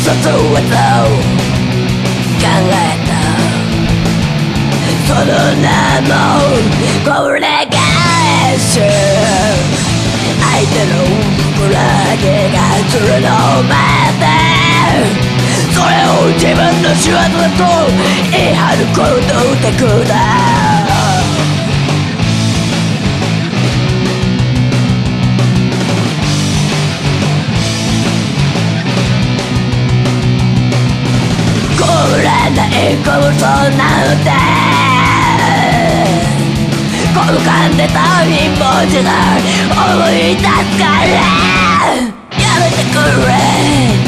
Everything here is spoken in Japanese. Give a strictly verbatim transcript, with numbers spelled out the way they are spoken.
殺はと考えたその名もこれがし相手の裏毛がするのを待ってそれを自分の仕業だと言い張る行動テクだこれないこそなんてこの噛んでた一文字が思い出すからやめてくれ